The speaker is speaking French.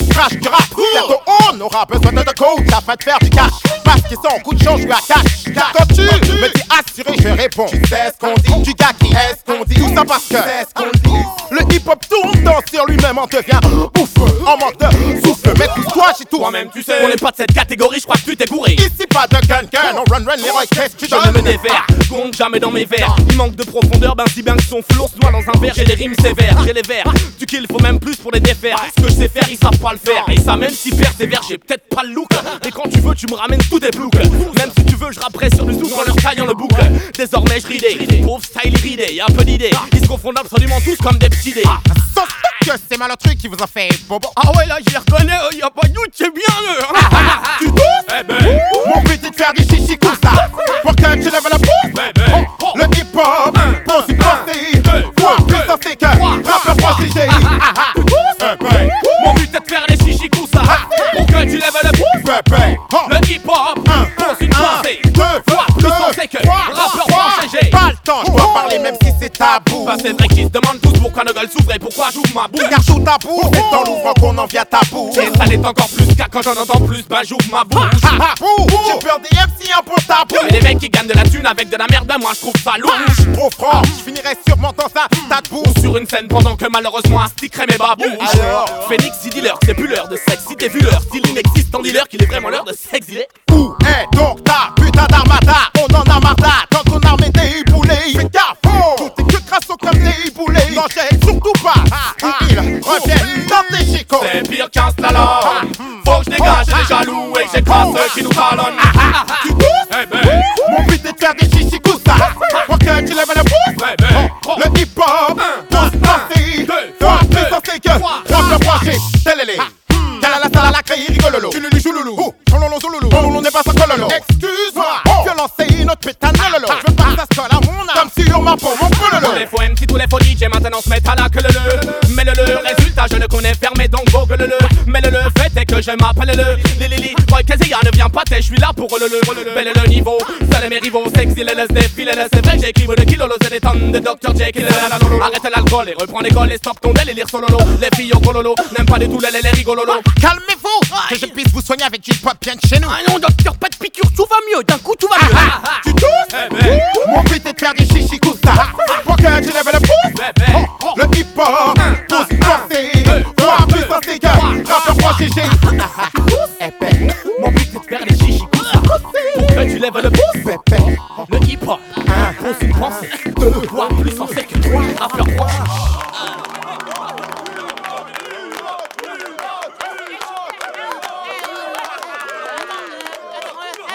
crash du rap. Bientôt on aura besoin de coach afin de faire du cash. Parce qu'ils sont coup de change, je lui attache. Quand tu me dis assuré, je réponds. Tu sais ce qu'on dit, du gars qui est ce qu'on dit. Tout ça parce que c'est ce qu'on dit. Le hip-hop tourne dans sur lui-même en devient ouf, en manque de souffle. Mais toi j'y tourne. Toi-même tu sais, on n'est pas de cette catégorie, je crois que tu t'es bourré. Ici pas de gun, on run, l'héroï, qu'est-ce que tu Je ne me déverre, compte jamais dans mes vers. Il manque de profondeur, ben si bien que son flow se noie dans un verre. J'ai les rimes sévères, j'ai les vers. Du kill, faut même plus pour les défaire. Ce que je sais faire, ils savent pas le faire. Et ça même si persévère, j'ai peut-être pas le look. Et quand tu veux, tu me ramènes tous tes bloucles. Même si tu veux, je rapperai sur le zouk en leur taillant le boucle. Désormais je ridé, pauvre style iridé, y'a un peu d'idées. Ils se confondent absolument tous comme des petits dés. Sauf que c'est mal un truc qui vous a fait bobo. Ah ouais là je les reconnais, y'a pas de doute, c'est bien eux. Tu tousses? Eh ben, mon but est de faire des chichis comme ça. Pour que tu lèves la pouce. Le hip-hop, pour s'y passer. Toi, plus sensé que rappeur protégé. mon but est de faire des chichis comme ça. Pour que tu lèves le pouce. Le hip-hop, pour une pensée. Deux fois plus sensé que rappeur protégé. Pas le temps, je dois parler même si c'est tabou. Bah c'est vrai qu'ils se demandent tous pourquoi nos gueules s'ouvrent et pourquoi j'ouvre ma bouche. Car joue tabou, c'est en l'ouvrant qu'on en vient tabou. Et ça l'est encore plus car quand j'en entends plus, bah j'ouvre ma bouche. J'ai peur des MC un peu tabou. Et les mecs qui gagnent de la thune avec de la merde, ben moi je trouve ça louche. Trop franc, je finirai sûrement dans un tas de boue. Ou sur une scène pendant que malheureusement un stickerait mes babouches. Alors Phoenix y dealer, c'est plus l'heure de sexe si t'es vu l'heure. Style inexistant dealer qu'il est vraiment l'heure de s'exiler. Où est donc ta putain d'armada? On en a marre quand ton armée déboulée. Fais gaffe, tout est que grâce au club déboulé. N'enchaîne surtout pas, ils reviennent dans tes chicots. C'est pire qu'un slalom. Faut que je dégage les jaloux et que j'écrase ceux qui nous talonnent. Tu tousses? Eh ben, mon but est de faire des chichis comme ça. Pour que tu lèves le pouce. Le hip-hop, pour se lancer. Toi, plus sensé que rappeur branché. Télélé. Kalala salala créé rigololo. Tululu chouloulou. Chololo souloulou. On n'est pas sans cololo. Excuse-moi, violence c'est une autre putain de lolo. Je veux pas que ça se colle à mon âme. Comme sur ma peau, mon pololo. tous les faux MC, tous les faux DJ maintenant se mettent à la queue le. Mais le résultat je le connais fermé donc google le. Mais le fait est que je m'appelle le Lili. Boy Kezia ne vient pas t'es, je suis là pour le. Belle le niveau, seul mes rivaux sexy les laisse défiler. C'est vrai j'écrive de kilolo, c'est des tonnes de Dr. Jekyll. Arrête l'alcool et reprends l'école et stop ton délire sololo. Les filles au cololo, n'aiment pas du tout les rigololo. Calmez-vous, que je puisse vous soigner avec du pop bien de chez nous. Ah non docteur, pas de piqûre, tout va mieux, d'un coup tout va mieux. Tu tousses? Mon but est de faire des chichis comme ça. Pour que tu lèves le pouce. Le hip-hop, pour se porter. Toi, plus sensé que rappeur protégé. Mon but est de faire des chichis comme ça. Pour que tu lèves le pouce. Le hip-hop, faut s'y penser. Toi plus sensé que toi, rappeur protégé.